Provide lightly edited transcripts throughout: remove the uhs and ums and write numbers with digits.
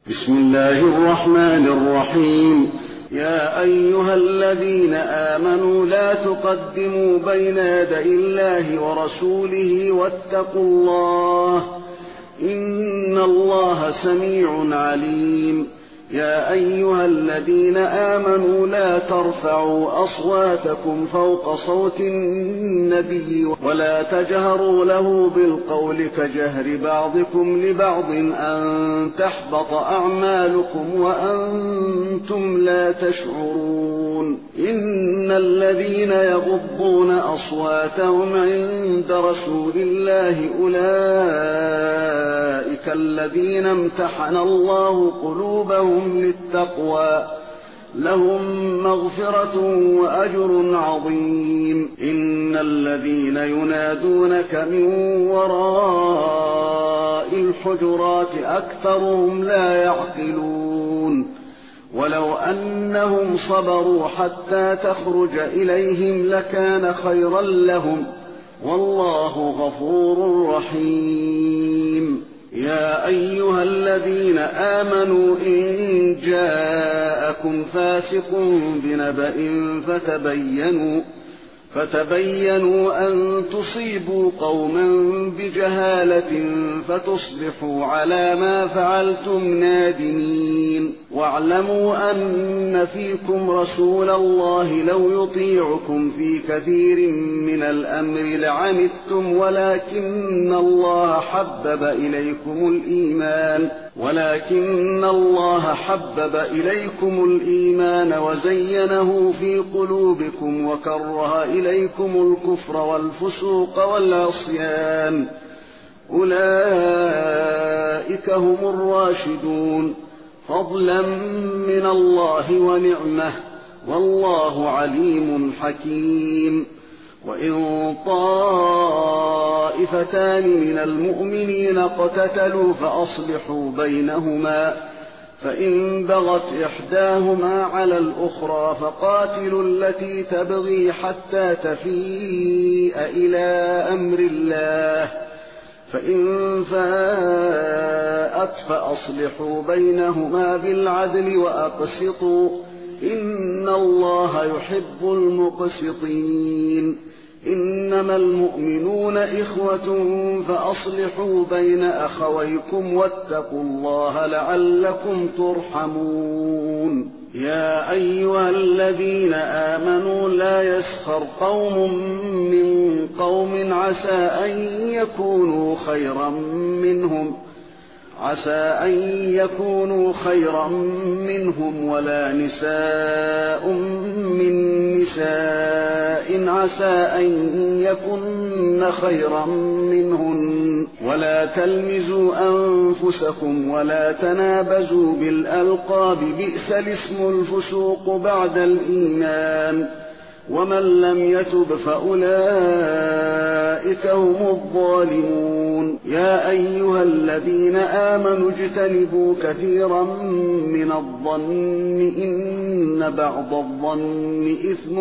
بسم الله الرحمن الرحيم. يا أيها الذين آمنوا لا تقدموا بين يدي الله ورسوله واتقوا الله إن الله سميع عليم. يا أيها الذين آمنوا لا ترفعوا أصواتكم فوق صوت النبي ولا تجهروا له بالقول كجهر بعضكم لبعض أن تحبط أعمالكم وأنتم لا تشعرون. إن الذين يغضون أصواتهم عند رسول الله أولئك الذين امتحن الله قلوبهم للتقوى لهم مغفرة وأجر عظيم. إن الذين ينادونك من وراء الحجرات أكثرهم لا يعقلون. ولو أنهم صبروا حتى تخرج إليهم لكان خيرا لهم والله غفور رحيم. يا أيها الذين آمنوا إن جاءكم فاسق بنبأ فتبينوا أن تصيبوا قوما بجهالة فتصبحوا على ما فعلتم نادمين. واعلموا أن فيكم رسول الله لو يطيعكم في كثير من الأمر لعنتم ولكن الله حبب إليكم الإيمان وزينه في قلوبكم وكره إليكم الكفر والفسوق والعصيان أولئك هم الراشدون فضلا من الله ونعمه والله عليم حكيم. وإن طائفتان من المؤمنين اقتتلوا فأصلحوا بينهما فإن بغت إحداهما على الأخرى فقاتلوا التي تبغي حتى تفيء إلى أمر الله فإن فاءت فأصلحوا بينهما بالعدل وأقسطوا إن الله يحب المقسطين. إنما المؤمنون إخوة فأصلحوا بين أخويكم واتقوا الله لعلكم ترحمون. يا أيها الذين آمنوا لا يسخر قوم من قوم عسى أن يكونوا خيرا منهم ولا نساء من نساء عسى أن يكن خيرا منهن ولا تلمزوا أنفسكم ولا تنابزوا بالألقاب بئس الاسم الفسوق بعد الإيمان ومن لم يتب فأولئك هم الظالمون. يا أيها الذين آمنوا اجتنبوا كثيرا من الظن إن بعض الظن إثم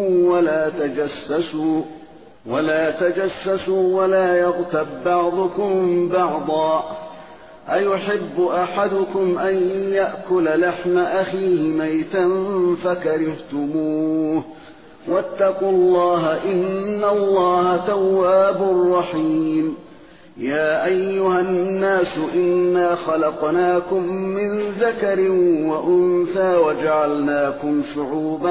ولا تجسسوا ولا يغتب بعضكم بعضا أيحب أحدكم أن يأكل لحم أخيه ميتا فكرهتموه واتقوا الله إن الله تواب رحيم. يا أيها الناس إنا خلقناكم من ذكر وأنثى وجعلناكم شعوبا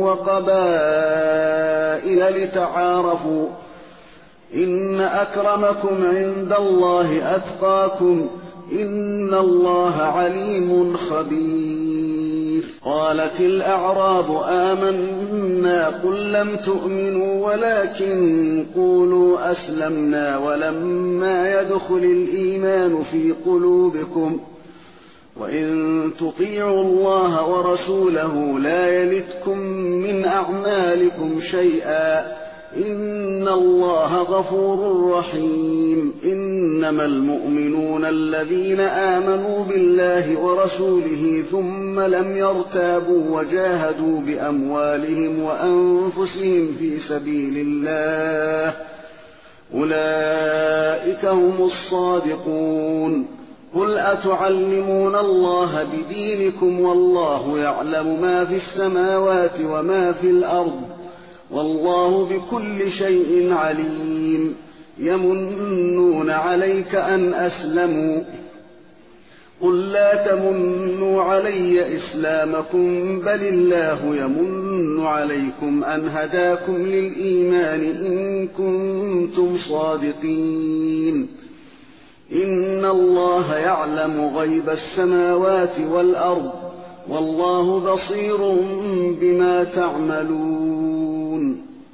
وقبائل لتعارفوا إن أكرمكم عند الله أتقاكم إن الله عليم خبير. قالت الأعراب آمنا قل لم تؤمنوا ولكن قولوا أسلمنا ولما يدخل الإيمان في قلوبكم وإن تطيعوا الله ورسوله لا يلتكم من أعمالكم شيئا إن الله غفور رحيم. إنما المؤمنون الذين آمنوا بالله ورسوله ثم لم يرتابوا وجاهدوا بأموالهم وأنفسهم في سبيل الله أولئك هم الصادقون. قل أتعلمون الله بدينكم والله يعلم ما في السماوات وما في الأرض والله بكل شيء عليم يمنون عليك أن أسلموا قل لا تمنوا علي إسلامكم بل الله يمن عليكم أن هداكم للإيمان إن كنتم صادقين إن الله يعلم غيب السماوات والأرض والله بصير بما تعملون